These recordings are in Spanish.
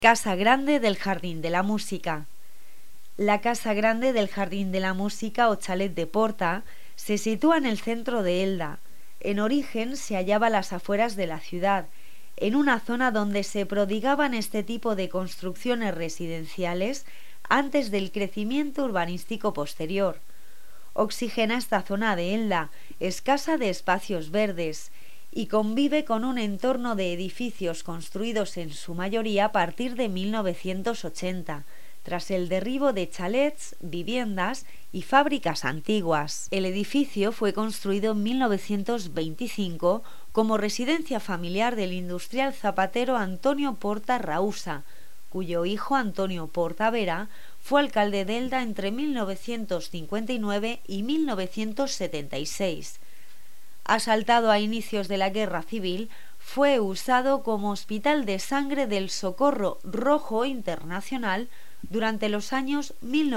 Casa Grande del Jardín de la Música. La Casa Grande del Jardín de la Música o Chalet de Porta se sitúa en el centro de Elda. En origen se hallaba a las afueras de la ciudad, en una zona donde se prodigaban este tipo de construcciones residenciales antes del crecimiento urbanístico posterior. Oxigena esta zona de Elda, escasa de espacios verdes, y convive con un entorno de edificios construidos en su mayoría a partir de 1980, tras el derribo de chalets, viviendas y fábricas antiguas. El edificio fue construido en 1925 como residencia familiar del industrial zapatero Antonio Porta Raúsa, cuyo hijo Antonio Porta Vera fue alcalde de Elda entre 1959 y 1976. Asaltado a inicios de la Guerra Civil, fue usado como hospital de sangre del Socorro Rojo Internacional durante los años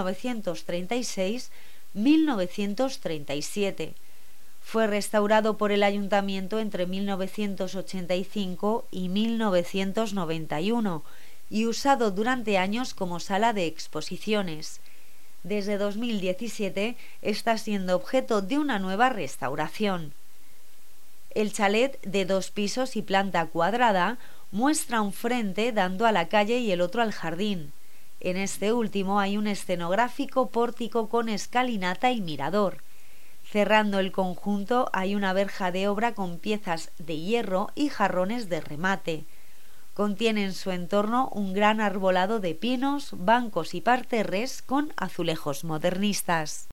1936-1937. Fue restaurado por el ayuntamiento entre 1985 y 1991 y usado durante años como sala de exposiciones. Desde 2017 está siendo objeto de una nueva restauración. El chalet, de 2 pisos y planta cuadrada, muestra un frente dando a la calle y el otro al jardín. En este último hay un escenográfico pórtico con escalinata y mirador. Cerrando el conjunto hay una verja de obra con piezas de hierro y jarrones de remate. Contiene en su entorno un gran arbolado de pinos, bancos y parterres con azulejos modernistas.